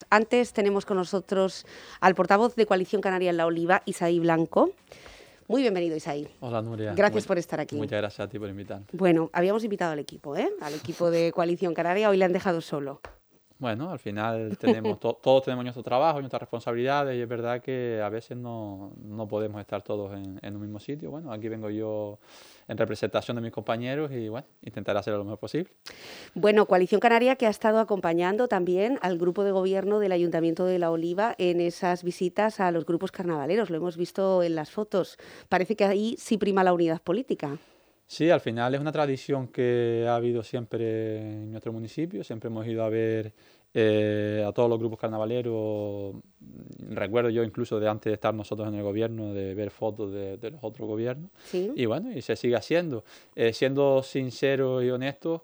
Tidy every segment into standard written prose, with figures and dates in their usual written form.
Antes tenemos con nosotros al portavoz de Coalición Canaria en La Oliva, Isaí Blanco. Muy bienvenido, Isaí. Hola, Nuria. Gracias por estar aquí. Muchas gracias a ti por invitarme. Bueno, habíamos invitado al equipo de Coalición Canaria, hoy le han dejado solo. Bueno, al final todos tenemos nuestro trabajo, nuestras responsabilidades y es verdad que a veces no podemos estar todos en un mismo sitio. Bueno, aquí vengo yo en representación de mis compañeros y bueno, intentaré hacerlo lo mejor posible. Bueno, Coalición Canaria que ha estado acompañando también al grupo de gobierno del Ayuntamiento de La Oliva en esas visitas a los grupos carnavaleros. Lo hemos visto en las fotos. Parece que ahí sí prima la unidad política. Sí, al final es una tradición que ha habido siempre en nuestro municipio. Siempre hemos ido a ver a todos los grupos carnavaleros. Recuerdo yo incluso de antes de estar nosotros en el gobierno, de ver fotos de los otros gobiernos. ¿Sí? Y bueno, y se sigue haciendo. Siendo sincero y honesto,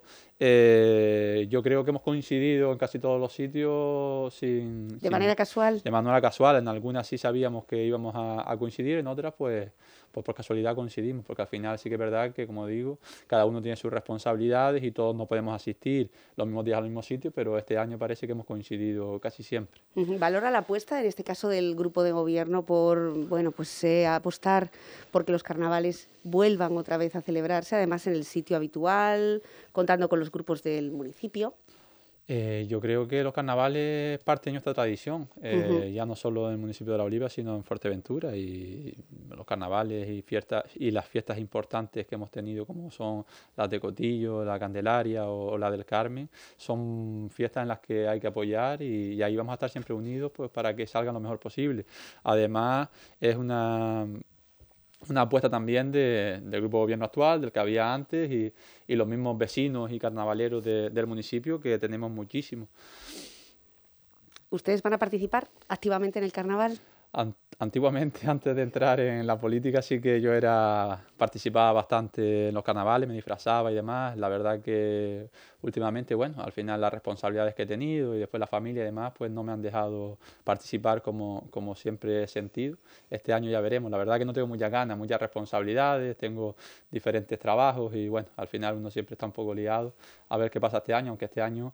yo creo que hemos coincidido en casi todos los sitios ¿De manera casual? De manera casual. En algunas sí sabíamos que íbamos a coincidir, en otras pues por casualidad coincidimos, porque al final sí que es verdad que, como digo, cada uno tiene sus responsabilidades y todos no podemos asistir los mismos días al mismo sitio, pero este año parece que hemos coincidido casi siempre. ¿Valora la apuesta, en este caso del grupo de gobierno, por apostar porque los carnavales vuelvan otra vez a celebrarse, además en el sitio habitual, contando con los grupos del municipio? Yo creo que los carnavales es parte de nuestra tradición, ya no solo en el municipio de La Oliva, sino en Fuerteventura, y los carnavales y las fiestas importantes que hemos tenido, como son las de Cotillo, la Candelaria o la del Carmen, son fiestas en las que hay que apoyar y ahí vamos a estar siempre unidos pues, para que salgan lo mejor posible. Además, es una apuesta también del grupo de gobierno actual, del que había antes, y los mismos vecinos y carnavaleros del municipio, que tenemos muchísimos. ¿Ustedes van a participar activamente en el carnaval? Antiguamente, antes de entrar en la política, sí que yo participaba bastante en los carnavales, me disfrazaba y demás. La verdad que últimamente, bueno, al final las responsabilidades que he tenido y después la familia y demás, pues no me han dejado participar como siempre he sentido. Este año ya veremos. La verdad que no tengo muchas ganas, muchas responsabilidades, tengo diferentes trabajos y bueno, al final uno siempre está un poco liado. A ver qué pasa este año, aunque este año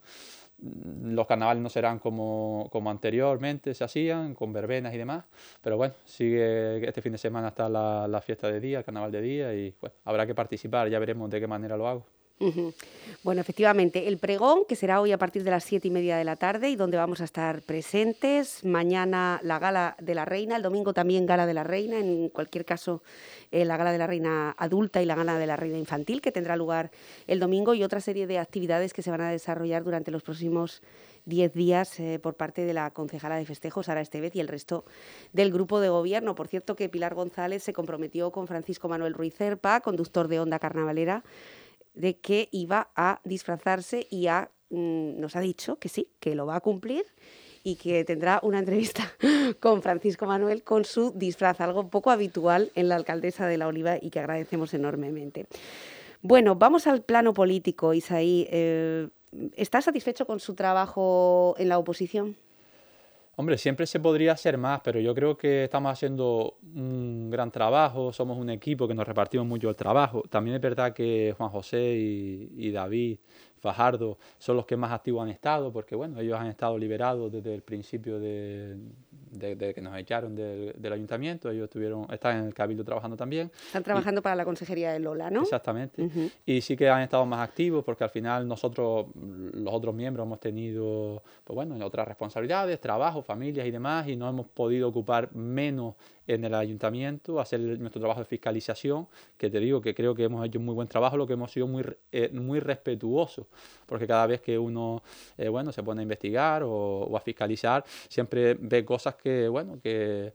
los carnavales no serán como anteriormente se hacían, con verbenas y demás, pero bueno, sigue este fin de semana está la fiesta de día, el carnaval de día y bueno, habrá que participar, ya veremos de qué manera lo hago. Bueno, efectivamente, el pregón, que será hoy a partir de las 7:30 de la tarde y donde vamos a estar presentes. Mañana la Gala de la Reina, el domingo también Gala de la Reina, en cualquier caso la Gala de la Reina adulta y la Gala de la Reina infantil, que tendrá lugar el domingo, y otra serie de actividades que se van a desarrollar durante los próximos 10 días por parte de la concejala de festejos, Sara Estevez, y el resto del grupo de gobierno. Por cierto, que Pilar González se comprometió con Francisco Manuel Ruiz Cerpa, conductor de Onda Carnavalera, de que iba a disfrazarse y nos ha dicho que sí, que lo va a cumplir y que tendrá una entrevista con Francisco Manuel con su disfraz, algo poco habitual en la alcaldesa de La Oliva y que agradecemos enormemente. Bueno, vamos al plano político, Isaí. ¿Está satisfecho con su trabajo en la oposición? Hombre, siempre se podría hacer más, pero yo creo que estamos haciendo un gran trabajo, somos un equipo que nos repartimos mucho el trabajo. También es verdad que Juan José y David Fajardo son los que más activos han estado, porque bueno, ellos han estado liberados desde el principio de que nos echaron del ayuntamiento, ellos están en el Cabildo trabajando también. Están trabajando para la consejería de Lola, ¿no? Exactamente. Y sí que han estado más activos porque al final nosotros, los otros miembros, hemos tenido pues bueno, otras responsabilidades, trabajo, familias y demás, y nos hemos podido ocupar menos en el ayuntamiento, hacer nuestro trabajo de fiscalización, que te digo que creo que hemos hecho un muy buen trabajo, lo que hemos sido muy respetuosos, porque cada vez que uno se pone a investigar o a fiscalizar, siempre ve cosas que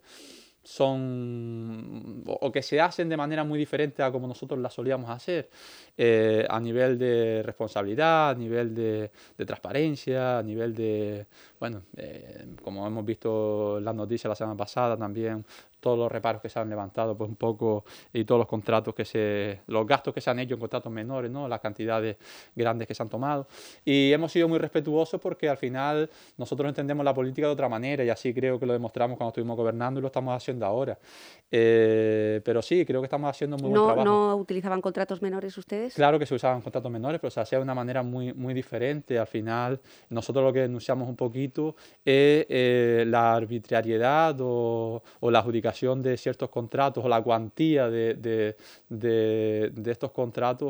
son o que se hacen de manera muy diferente a como nosotros las solíamos hacer, a nivel de responsabilidad, a nivel de transparencia, a nivel de, como hemos visto en las noticias la semana pasada, también todos los reparos que se han levantado, pues un poco, y todos los contratos los gastos que se han hecho en contratos menores, ¿no? Las cantidades grandes que se han tomado. Y hemos sido muy respetuosos porque al final nosotros entendemos la política de otra manera y así creo que lo demostramos cuando estuvimos gobernando y lo estamos haciendo ahora. Pero sí, creo que estamos haciendo muy buen ¿No, trabajo. no utilizaban contratos menores ustedes? Claro que se usaban contratos menores, pero se hacía de una manera muy diferente. Al final, nosotros lo que denunciamos un poquito es la arbitrariedad o la adjudicación de ciertos contratos o la cuantía de estos contratos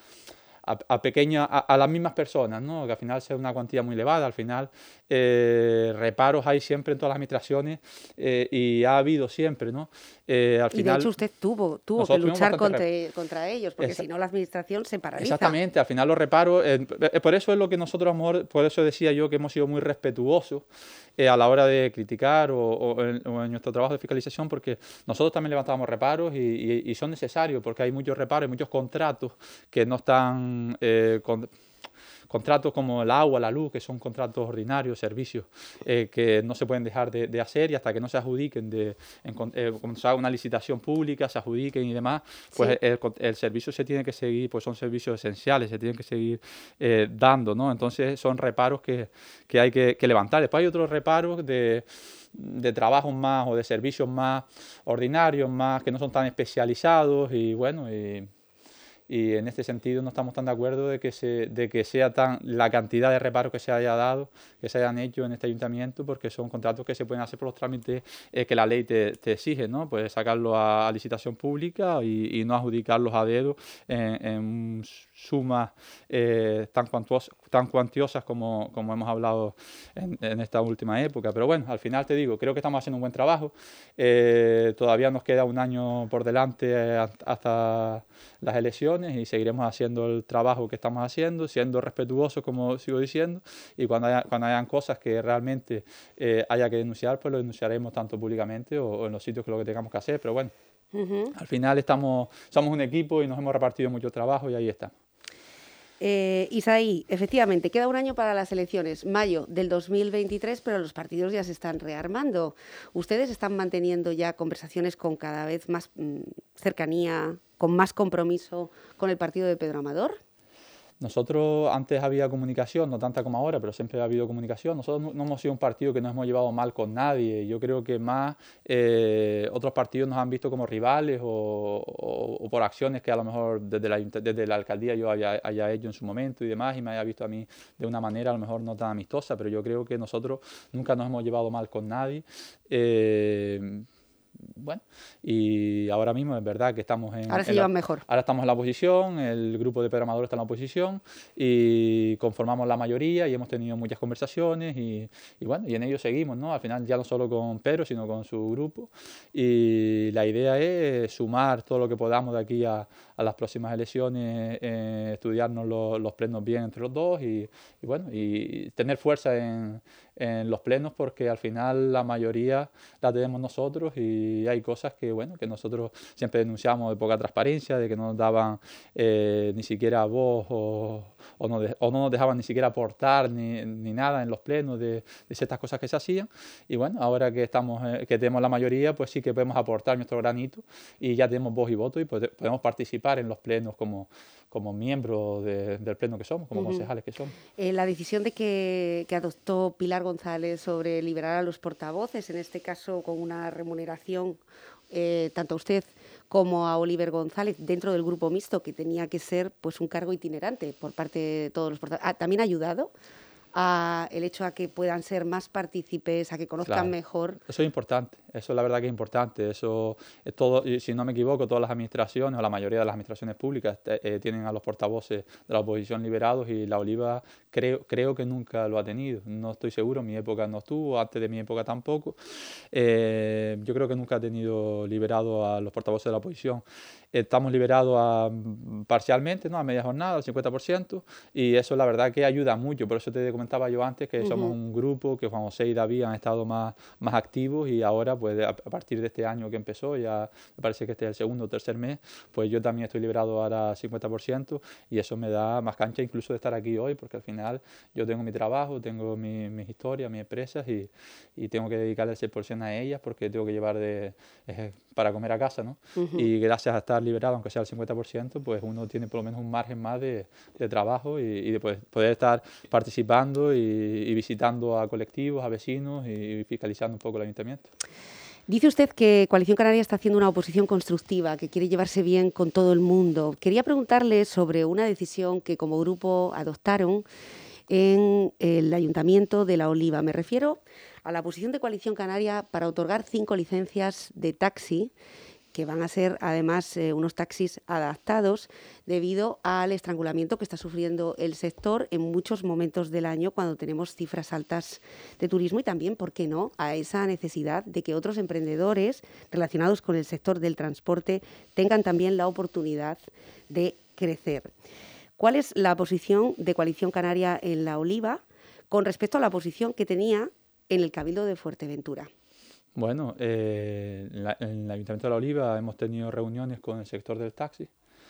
a las mismas personas, ¿no? Que al final sea una cuantía muy elevada. Al final, reparos hay siempre en todas las administraciones y ha habido siempre, ¿no? Al Y de hecho final, usted tuvo que nosotros tuvimos luchar bastante contra ellos, porque si no la administración se paraliza. exactamente, al final los reparos, por eso es lo que nosotros, a lo mejor, por eso decía yo que hemos sido muy respetuosos a la hora de criticar o en nuestro trabajo de fiscalización, porque nosotros también levantábamos reparos y son necesarios, porque hay muchos reparos, hay muchos contratos que no están contratos como el agua, la luz, que son contratos ordinarios, servicios que no se pueden dejar de hacer y hasta que no se adjudiquen, cuando se haga una licitación pública, se adjudiquen y demás, pues Sí. el servicio se tiene que seguir, pues son servicios esenciales, se tienen que seguir dando, ¿no? Entonces son reparos que hay que levantar. Después hay otros reparos de trabajos más o de servicios más ordinarios, más que no son tan especializados y bueno, y en este sentido no estamos tan de acuerdo de que sea tan la cantidad de reparos que se haya dado, que se hayan hecho en este ayuntamiento, porque son contratos que se pueden hacer por los trámites que la ley te exige, ¿no? Puedes sacarlo a licitación pública y no adjudicarlos a dedo en sumas tan cuantiosas como hemos hablado en esta última época. Pero bueno, al final te digo, creo que estamos haciendo un buen trabajo. Todavía nos queda un año por delante hasta las elecciones y seguiremos haciendo el trabajo que estamos haciendo, siendo respetuosos, como sigo diciendo, y cuando hayan cosas que realmente haya que denunciar, pues lo denunciaremos tanto públicamente o en los sitios que lo que tengamos que hacer, pero bueno, al final somos un equipo y nos hemos repartido mucho trabajo y ahí estamos. Isaí, efectivamente, queda un año para las elecciones, mayo del 2023, pero los partidos ya se están rearmando. ¿Ustedes están manteniendo ya conversaciones con cada vez más cercanía, con más compromiso con el partido de Pedro Amador? Nosotros antes había comunicación, no tanta como ahora, pero siempre ha habido comunicación. Nosotros no hemos sido un partido que nos hemos llevado mal con nadie. Yo creo que más otros partidos nos han visto como rivales o por acciones que a lo mejor desde la alcaldía yo haya hecho en su momento y demás, y me haya visto a mí de una manera a lo mejor no tan amistosa, pero yo creo que nosotros nunca nos hemos llevado mal con nadie. Bueno, y ahora mismo es verdad que estamos Ahora se llevan mejor. ahora estamos en la oposición, el grupo de Pedro Amador está en la oposición y conformamos la mayoría y hemos tenido muchas conversaciones y bueno, y en ello seguimos, ¿no? Al final ya no solo con Pedro, sino con su grupo y la idea es sumar todo lo que podamos de aquí a las próximas elecciones, estudiarnos los plenos bien entre los dos y bueno, y tener fuerza en los plenos porque al final la mayoría la tenemos nosotros y hay cosas que, bueno, que nosotros siempre denunciamos de poca transparencia, de que no nos daban ni siquiera voz o no nos dejaban ni siquiera aportar ni nada en los plenos de ciertas cosas que se hacían y bueno, ahora que que tenemos la mayoría, pues sí que podemos aportar nuestro granito y ya tenemos voz y voto y podemos participar en los plenos como miembros del pleno que somos, como concejales que somos. La decisión que adoptó Pilar González sobre liberar a los portavoces, en este caso con una remuneración tanto a usted como a Oliver González dentro del grupo mixto, que tenía que ser pues un cargo itinerante por parte de todos los portavoces, ¿también ha ayudado a el hecho a que puedan ser más partícipes, a que conozcan Claro. mejor? Eso es importante, eso la verdad que es importante, eso es todo, y si no me equivoco, todas las administraciones o la mayoría de las administraciones públicas tienen a los portavoces de la oposición liberados y la Oliva creo que nunca lo ha tenido, no estoy seguro, en mi época no estuvo, antes de mi época tampoco, yo creo que nunca ha tenido liberado a los portavoces de la oposición. Estamos liberados parcialmente, ¿no? A media jornada, al 50%, y eso la verdad que ayuda mucho, por eso te he comentado comentaba yo antes, que somos un grupo que Juan José y David han estado más activos, y ahora, pues a partir de este año que empezó, ya me parece que este es el segundo o tercer mes, pues yo también estoy liberado ahora al 50%, y eso me da más cancha incluso de estar aquí hoy, porque al final yo tengo mi trabajo, tengo mis historias, mis empresas, y tengo que dedicarle el 100% a ellas, porque tengo que llevar para comer a casa, ¿no? Y gracias a estar liberado, aunque sea el 50%, pues uno tiene por lo menos un margen más de trabajo, y de poder estar participando y visitando a colectivos, a vecinos, y fiscalizando un poco el ayuntamiento. Dice usted que Coalición Canaria está haciendo una oposición constructiva, que quiere llevarse bien con todo el mundo. Quería preguntarle sobre una decisión que como grupo adoptaron en el Ayuntamiento de La Oliva. Me refiero a la posición de Coalición Canaria para otorgar 5 licencias de taxi, que van a ser además unos taxis adaptados debido al estrangulamiento que está sufriendo el sector en muchos momentos del año cuando tenemos cifras altas de turismo, y también, ¿por qué no?, a esa necesidad de que otros emprendedores relacionados con el sector del transporte tengan también la oportunidad de crecer. ¿Cuál es la posición de Coalición Canaria en La Oliva con respecto a la posición que tenía en el Cabildo de Fuerteventura? Bueno, en el Ayuntamiento de La Oliva hemos tenido reuniones con el sector del taxi.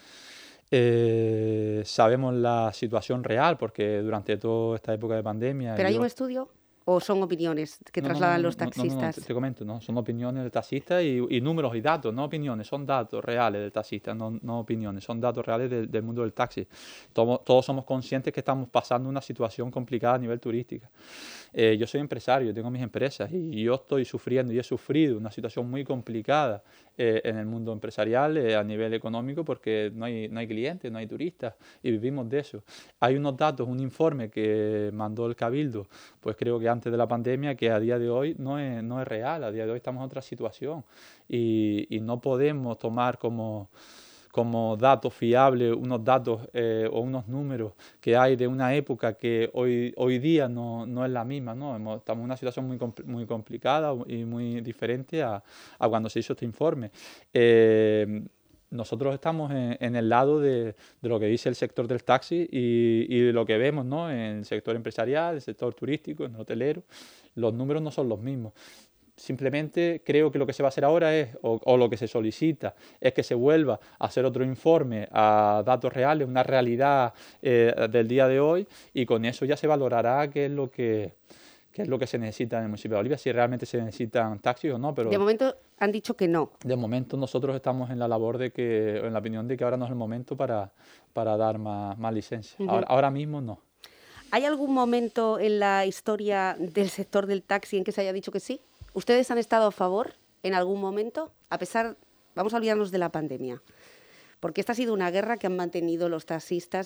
Sabemos la situación real, porque durante toda esta época de pandemia... ¿Pero hay un estudio o son opiniones que trasladan los taxistas? Te comento, ¿no? Son opiniones del taxista y números y datos, no opiniones, son datos reales del taxista, no opiniones, son datos reales del mundo del taxi. Todos somos conscientes que estamos pasando una situación complicada a nivel turística. Yo soy empresario, tengo mis empresas, y yo estoy sufriendo y he sufrido una situación muy complicada en el mundo empresarial a nivel económico, porque no hay clientes, no hay turistas, y vivimos de eso. Hay unos datos, un informe que mandó el Cabildo, pues creo que antes de la pandemia, que a día de hoy no es real. A día de hoy estamos en otra situación, y no podemos tomar como datos fiables unos datos o unos números que hay de una época que hoy día no es la misma, ¿no? Estamos en una situación muy complicada y muy diferente a cuando se hizo este informe. Nosotros estamos en el lado de lo que dice el sector del taxi y de lo que vemos, ¿no?, en el sector empresarial, el sector turístico, en el hotelero. Los números no son los mismos. Simplemente creo que lo que se va a hacer ahora es, o lo que se solicita, es que se vuelva a hacer otro informe a datos reales, una realidad del día de hoy, y con eso ya se valorará qué es lo que se necesita en el municipio de Oliva, si realmente se necesitan taxis o no. Pero de momento han dicho que no. De momento nosotros estamos en la labor en la opinión de que ahora no es el momento para dar más licencias. Ahora mismo no. ¿Hay algún momento en la historia del sector del taxi en que se haya dicho que sí? ¿Ustedes han estado a favor en algún momento? A pesar, vamos a olvidarnos de la pandemia, porque esta ha sido una guerra que han mantenido los taxistas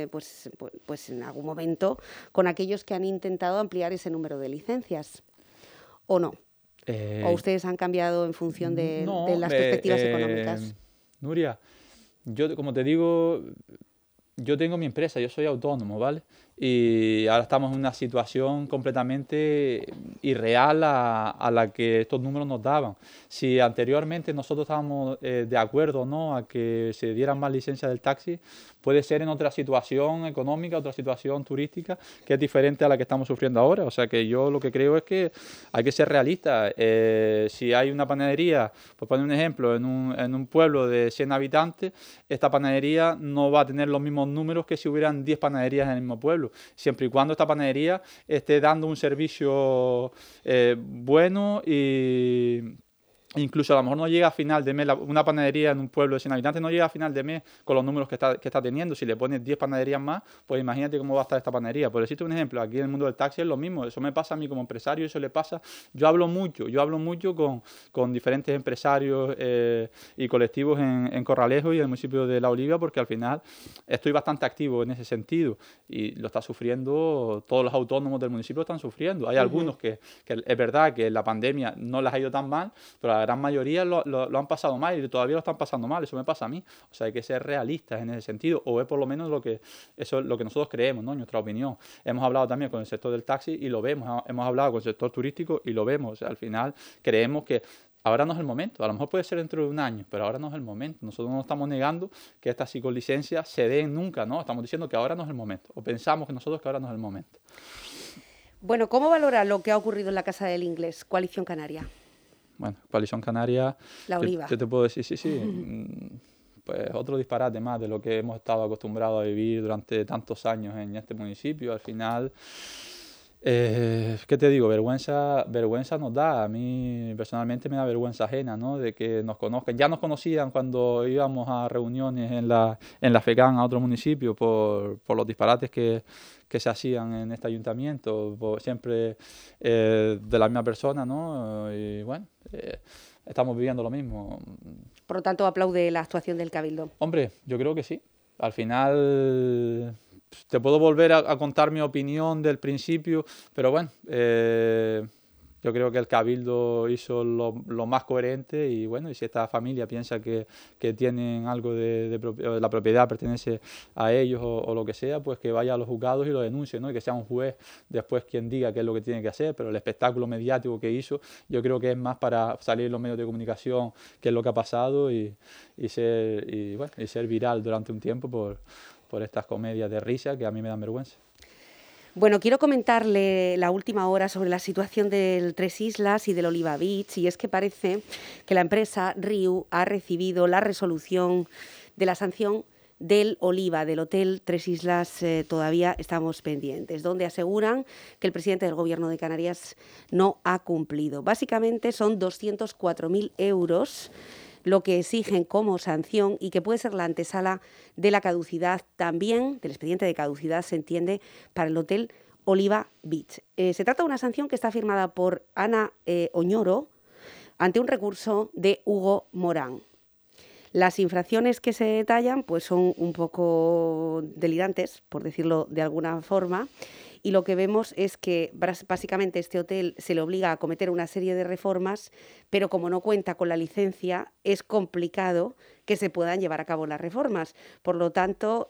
pues en algún momento con aquellos que han intentado ampliar ese número de licencias, ¿o no? ¿O ustedes han cambiado en función de las perspectivas económicas? Nuria, yo, como te digo, yo tengo mi empresa, yo soy autónomo, ¿vale? Y ahora estamos en una situación completamente irreal a la que estos números nos daban. Si anteriormente nosotros estábamos de acuerdo, ¿no?, a que se dieran más licencias del taxi, puede ser en otra situación económica, otra situación turística, que es diferente a la que estamos sufriendo ahora. O sea que yo lo que creo es que hay que ser realistas. Si hay una panadería, por poner un ejemplo, en un pueblo de 100 habitantes, esta panadería no va a tener los mismos números que si hubieran 10 panaderías en el mismo pueblo, siempre y cuando esta panadería esté dando un servicio bueno, y incluso a lo mejor no llega a final de mes, una panadería en un pueblo de 100 habitantes no llega a final de mes con los números que está teniendo. Si le pones 10 panaderías más, pues imagínate cómo va a estar esta panadería. Por decirte un ejemplo, aquí en el mundo del taxi es lo mismo. Eso me pasa a mí como empresario, eso le pasa. Yo hablo mucho con diferentes empresarios y colectivos en Corralejo y en el municipio de La Oliva, porque al final estoy bastante activo en ese sentido, y lo está sufriendo, todos los autónomos del municipio están sufriendo. Hay algunos que es verdad que la pandemia no les ha ido tan mal, pero la gran mayoría lo han pasado mal y todavía lo están pasando mal. Eso me pasa a mí. O sea, hay que ser realistas en ese sentido, o es por lo menos eso es lo que nosotros creemos, ¿no?, en nuestra opinión. Hemos hablado también con el sector del taxi y lo vemos, hemos hablado con el sector turístico y lo vemos. O sea, al final creemos que ahora no es el momento. A lo mejor puede ser dentro de un año, pero ahora no es el momento. Nosotros no estamos negando que estas psicolicencias se den nunca, ¿no? Estamos diciendo que ahora no es el momento, o pensamos que nosotros que ahora no es el momento. Bueno, ¿cómo valora lo que ha ocurrido en la Casa del Inglés, Coalición Canaria? Bueno, Coalición Canaria, La Oliva. ¿qué te puedo decir? Sí, sí. Pues otro disparate más de lo que hemos estado acostumbrados a vivir durante tantos años en este municipio. Al final, ¿qué te digo? Vergüenza nos da. A mí personalmente me da vergüenza ajena, ¿no? De que nos conozcan. Ya nos conocían cuando íbamos a reuniones en la FECAN a otro municipio por los disparates que se hacían en este ayuntamiento, siempre de la misma persona, ¿no? Y bueno, estamos viviendo lo mismo. Por lo tanto, aplaude la actuación del Cabildo. Hombre, yo creo que sí. Al final te puedo volver a contar mi opinión del principio, pero bueno, yo creo que el Cabildo hizo lo más coherente y bueno, y si esta familia piensa que tienen algo la propiedad pertenece a ellos o lo que sea, pues que vaya a los juzgados y lo denuncie, ¿no? Y que sea un juez después quien diga qué es lo que tiene que hacer, pero el espectáculo mediático que hizo yo creo que es más para salir en los medios de comunicación qué es lo que ha pasado y ser viral durante un tiempo por estas comedias de risa que a mí me dan vergüenza. Bueno, quiero comentarle la última hora sobre la situación del Tres Islas y del Oliva Beach, y es que parece que la empresa Riu ha recibido la resolución de la sanción del Oliva, del Hotel Tres Islas. Todavía estamos pendientes, donde aseguran que el presidente del Gobierno de Canarias no ha cumplido. Básicamente son 204.000 euros lo que exigen como sanción y que puede ser la antesala de la caducidad también, del expediente de caducidad, se entiende, para el Hotel Oliva Beach. Se trata de una sanción que está firmada por Ana Oñoro ante un recurso de Hugo Morán. Las infracciones que se detallan pues son un poco delirantes, por decirlo de alguna forma, y lo que vemos es que básicamente este hotel se le obliga a cometer una serie de reformas, pero como no cuenta con la licencia, es complicado que se puedan llevar a cabo las reformas. Por lo tanto,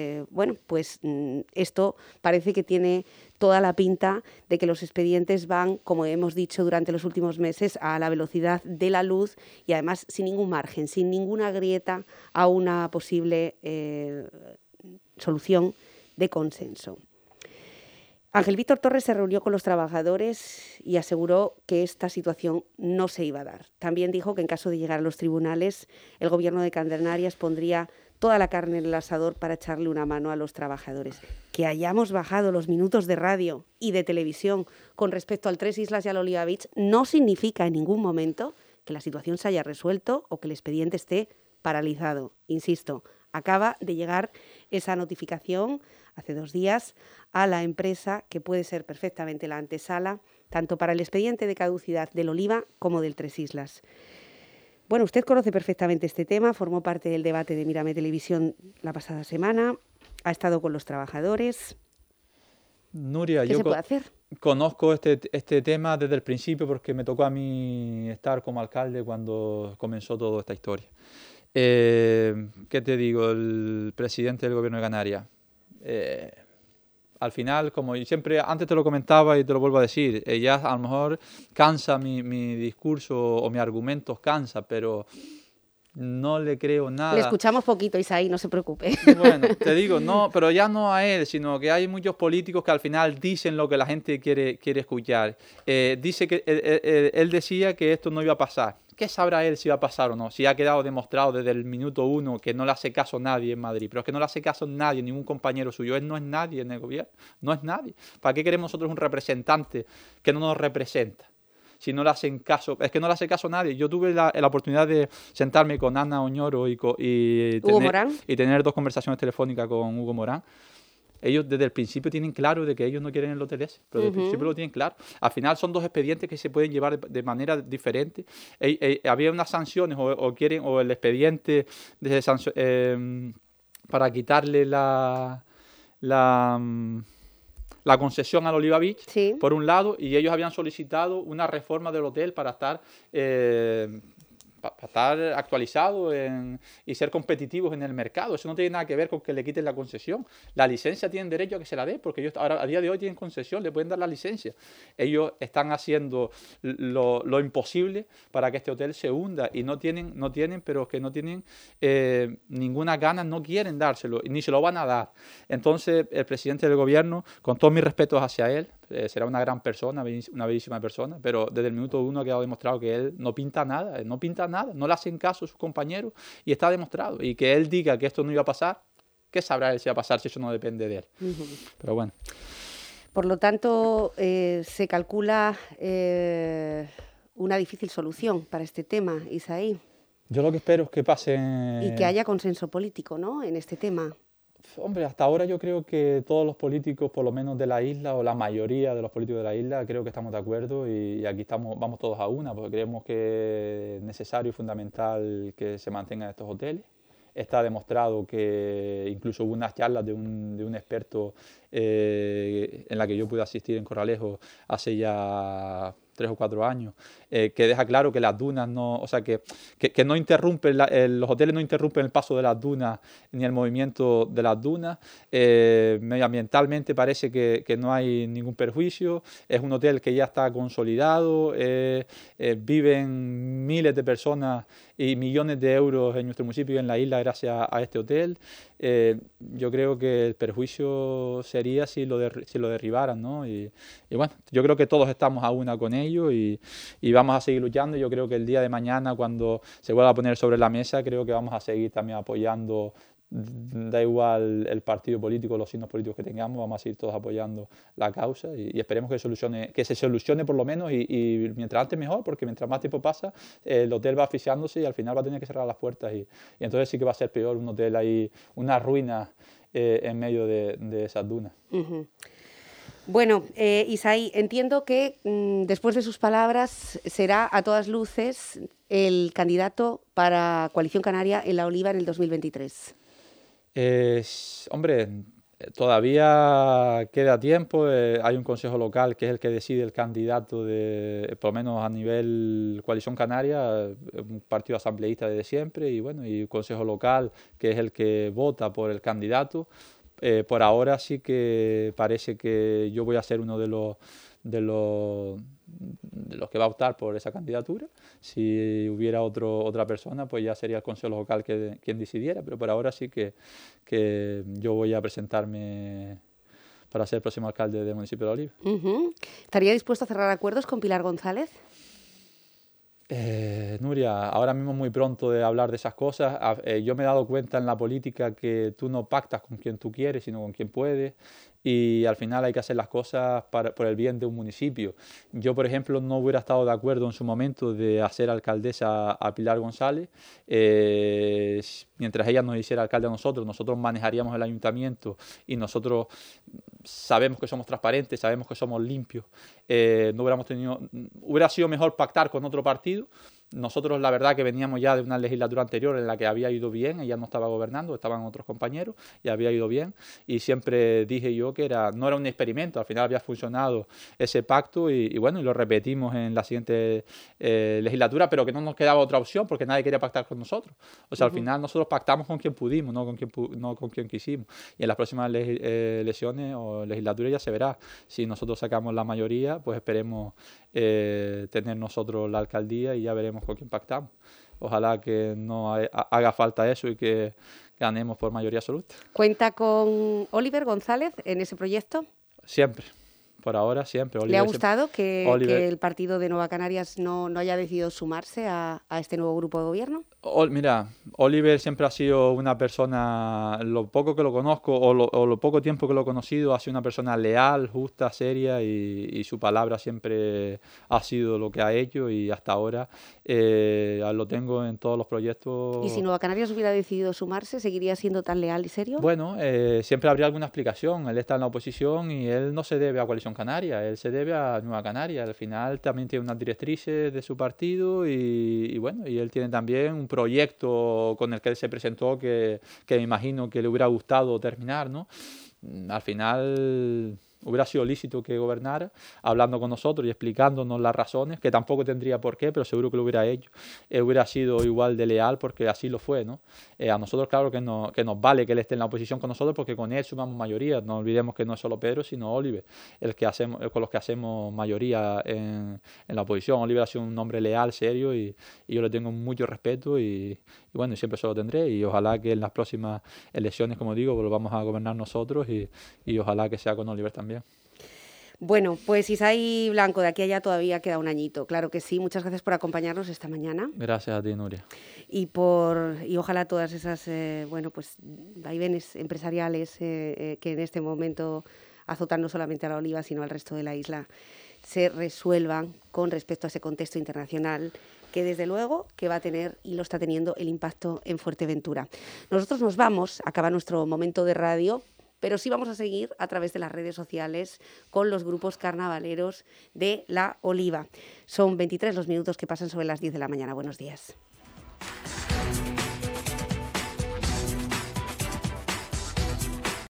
esto parece que tiene toda la pinta de que los expedientes van, como hemos dicho durante los últimos meses, a la velocidad de la luz y además sin ningún margen, sin ninguna grieta a una posible solución de consenso. Ángel Víctor Torres se reunió con los trabajadores y aseguró que esta situación no se iba a dar. También dijo que en caso de llegar a los tribunales, el Gobierno de Canarias pondría toda la carne en el asador para echarle una mano a los trabajadores. Que hayamos bajado los minutos de radio y de televisión con respecto al Tres Islas y al Oliva Beach no significa en ningún momento que la situación se haya resuelto o que el expediente esté paralizado. Insisto, acaba de llegar esa notificación hace 2 días a la empresa, que puede ser perfectamente la antesala, tanto para el expediente de caducidad del Oliva como del Tres Islas. Bueno, usted conoce perfectamente este tema, formó parte del debate de Mírame Televisión la pasada semana, ha estado con los trabajadores. Nuria, ¿Qué se puede hacer? Conozco este tema desde el principio porque me tocó a mí estar como alcalde cuando comenzó toda esta historia. ¿Qué te digo? El presidente del Gobierno de Canarias. Al final, como siempre antes te lo comentaba y te lo vuelvo a decir, ya a lo mejor cansa mi discurso o mis argumentos cansa, pero no le creo nada. Le escuchamos poquito, Isaí, no se preocupe. Bueno, te digo, no, pero ya no a él, sino que hay muchos políticos que al final dicen lo que la gente quiere escuchar. Dice que él decía que esto no iba a pasar. ¿Qué sabrá él si va a pasar o no? Si ha quedado demostrado desde el minuto 1 que no le hace caso a nadie en Madrid. Pero es que no le hace caso a nadie, ningún compañero suyo. Él no es nadie en el gobierno. No es nadie. ¿Para qué queremos nosotros un representante que no nos representa? Si no le hacen caso, es que no le hace caso a nadie. Yo tuve la oportunidad de sentarme con Ana Oñoro y tener 2 conversaciones telefónicas con Hugo Morán. Ellos desde el principio tienen claro de que ellos no quieren el hotel ese, pero desde el principio lo tienen claro. Al final son 2 expedientes que se pueden llevar de manera diferente. Había unas sanciones o el expediente para quitarle la concesión al Oliva Beach, sí, por un lado, y ellos habían solicitado una reforma del hotel para estar actualizados y ser competitivos en el mercado. Eso no tiene nada que ver con que le quiten la concesión. La licencia tienen derecho a que se la dé, porque ellos ahora a día de hoy tienen concesión, le pueden dar la licencia. Ellos están haciendo lo imposible para que este hotel se hunda y no tienen ninguna gana, no quieren dárselo, ni se lo van a dar. Entonces, el presidente del gobierno, con todos mis respetos hacia él, será una gran persona, una bellísima persona, pero desde el minuto uno ha quedado demostrado que él no pinta nada, no le hacen caso a sus compañeros y está demostrado. Y que él diga que esto no iba a pasar, ¿qué sabrá él si va a pasar si eso no depende de él? Pero bueno. Por lo tanto, se calcula una difícil solución para este tema, Isaí. Yo lo que espero es que pase... Y que haya consenso político, ¿no?, en este tema. Hombre, hasta ahora yo creo que todos los políticos, por lo menos de la isla, o la mayoría de los políticos de la isla, creo que estamos de acuerdo y aquí vamos todos a una, porque creemos que es necesario y fundamental que se mantengan estos hoteles. Está demostrado que incluso hubo unas charlas de un experto en la que yo pude asistir en Corralejo hace ya 3 o 4 años, que deja claro que las dunas no, o sea, que no interrumpen, los hoteles no interrumpen el paso de las dunas ni el movimiento de las dunas. Medioambientalmente parece que no hay ningún perjuicio. Es un hotel que ya está consolidado, viven miles de personas y millones de euros en nuestro municipio y en la isla gracias a este hotel. Yo creo que el perjuicio sería si lo derribaran, ¿no? Y bueno, yo creo que todos estamos a una con ello y vamos a seguir luchando. Yo creo que el día de mañana, cuando se vuelva a poner sobre la mesa, creo que vamos a seguir también apoyando. Da igual el partido político, los signos políticos que tengamos, vamos a seguir todos apoyando la causa y esperemos que se solucione por lo menos y mientras antes mejor, porque mientras más tiempo pasa, el hotel va asfixiándose y al final va a tener que cerrar las puertas y entonces sí que va a ser peor un hotel ahí, una ruina en medio de esas dunas. Bueno, Isaí, entiendo que después de sus palabras será a todas luces el candidato para Coalición Canaria en La Oliva en el 2023. Hombre, todavía queda tiempo. Hay un consejo local que es el que decide el candidato, por lo menos a nivel Coalición Canaria, un partido asambleísta desde siempre, y bueno, y un consejo local que es el que vota por el candidato. Por ahora sí que parece que yo voy a ser uno de los que va a optar por esa candidatura. Si hubiera otra persona, pues ya sería el consejo local quien decidiera, pero por ahora sí que yo voy a presentarme para ser el próximo alcalde del municipio de La Oliva. ¿Estaría dispuesto a cerrar acuerdos con Pilar González? Nuria, ahora mismo es muy pronto de hablar de esas cosas. Yo me he dado cuenta en la política que tú no pactas con quien tú quieres, sino con quien puedes. Y al final hay que hacer las cosas por el bien de un municipio. Yo, por ejemplo, no hubiera estado de acuerdo en su momento de hacer alcaldesa a Pilar González. Mientras ella nos hiciera alcalde a nosotros manejaríamos el ayuntamiento y nosotros sabemos que somos transparentes, sabemos que somos limpios. Hubiera sido mejor pactar con otro partido. Nosotros la verdad que veníamos ya de una legislatura anterior en la que había ido bien, ella no estaba gobernando, estaban otros compañeros y había ido bien y siempre dije yo que no era un experimento, al final había funcionado ese pacto y bueno, y lo repetimos en la siguiente legislatura, pero que no nos quedaba otra opción porque nadie quería pactar con nosotros. O sea, al final nosotros pactamos con quien pudimos, no con quien quisimos. Y en las próximas elecciones o legislaturas ya se verá. Si nosotros sacamos la mayoría, pues esperemos tener nosotros la alcaldía y ya veremos con quién pactamos. Ojalá que no haga falta eso y que ganemos por mayoría absoluta. ¿Cuenta con Oliver González en ese proyecto? Siempre. Por ahora siempre. ¿Le ha gustado que el partido de Nueva Canarias no haya decidido sumarse a este nuevo grupo de gobierno? Mira, Oliver siempre ha sido una persona, lo poco que lo conozco o lo poco tiempo que lo he conocido, ha sido una persona leal, justa, seria y su palabra siempre ha sido lo que ha hecho y hasta ahora lo tengo en todos los proyectos. ¿Y si Nueva Canarias hubiera decidido sumarse, seguiría siendo tan leal y serio? Bueno, siempre habría alguna explicación. Él está en la oposición y él no se debe a Coalición Canaria, él se debe a Nueva Canaria. Al final también tiene unas directrices de su partido y bueno, y él tiene también un proyecto con el que él se presentó que me imagino que le hubiera gustado terminar, ¿no? Al final hubiera sido lícito que gobernara, hablando con nosotros y explicándonos las razones, que tampoco tendría por qué, pero seguro que lo hubiera hecho. Hubiera sido igual de leal porque así lo fue, ¿no? A nosotros, claro, que nos vale que él esté en la oposición con nosotros porque con él sumamos mayoría. No olvidemos que no es solo Pedro, sino Oliver, con los que hacemos mayoría en la oposición. Oliver ha sido un hombre leal, serio y yo le tengo mucho respeto y bueno, siempre se lo tendré y ojalá que en las próximas elecciones, como digo, volvamos a gobernar nosotros y ojalá que sea con Oliver también. Bueno, pues Isai Blanco, de aquí a allá todavía queda un añito, claro que sí. Muchas gracias por acompañarnos esta mañana Gracias a ti, Nuria. y ojalá todas esas pues vaivenes empresariales que en este momento azotan no solamente a la Oliva, sino al resto de la isla, se resuelvan con respecto a ese contexto internacional que desde luego que va a tener y lo está teniendo el impacto en Fuerteventura. Nosotros nos vamos, acaba nuestro momento de radio, pero sí vamos a seguir a través de las redes sociales con los grupos carnavaleros de La Oliva. Son 23 los minutos que pasan sobre las 10 de la mañana. Buenos días.